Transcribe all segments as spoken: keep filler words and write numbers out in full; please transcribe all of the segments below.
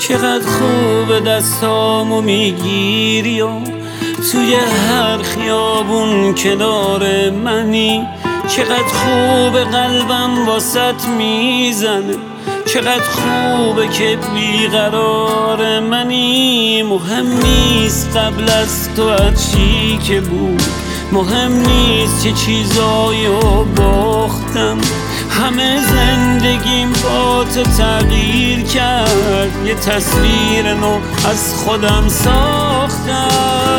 چقدر خوب دستامو میگیری و توی هر خیابون کنار منی. چقدر خوب قلبم واسط میزنه، چقدر خوبه که بیقرار منی. مهم نیست قبل از تو هرچی که بود، مهم نیست چه چیزایو باختم. همه زندگیم با تو تغییر کرد، یه تصویر نو از خودم ساختم.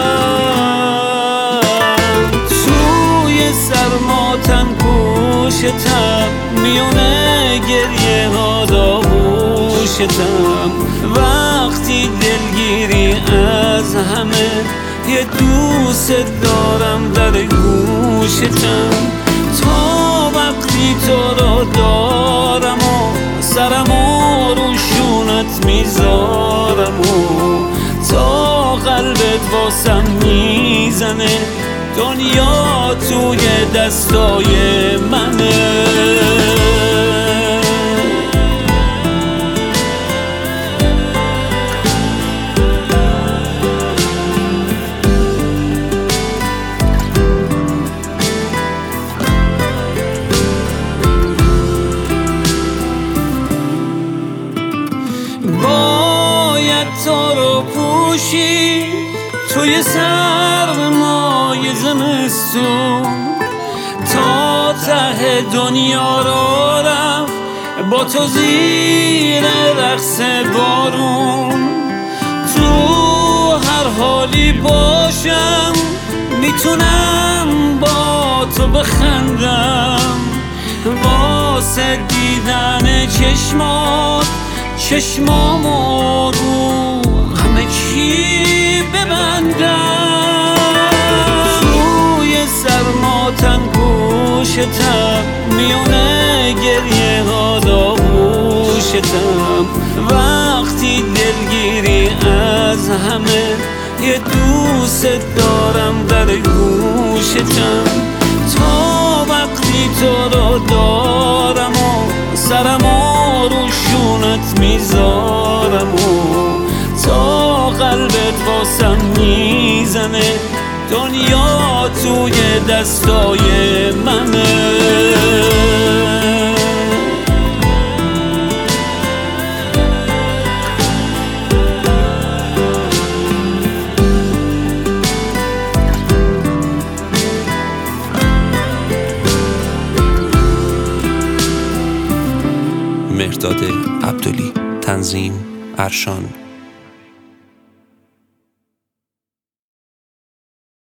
توی سرما تن پوشتم، میونه گریه ها داغوشتم. وقتی دلگیری از همه، یه دوست دارم در گوشتم. تا وقتی تو رو دارم و سرمو رو شونت میذارم و تا قلبت واسم میزنه، دنیا توی دستای منه. باید تو رو پوشی توی سرمای زمستون، تا ته دنیا رو رفت با تو زیر رقص بارون. تو هر حالی باشم، میتونم با تو بخندم. واسه دیدن چشمات چشمامو رو همه چی ببندم. توی سرما تن پوشتم، میونه گریه ها داغوشتم. وقتی دلگیری از همه، یه دوست دارم در گوشتم. تا وقتی تو رو دارم و سرمو رو شونت میذارم و تا قلبت واسم میزنه، دنیا توی دستای منه. مهرداد عبدلی، تنظیم ارشان.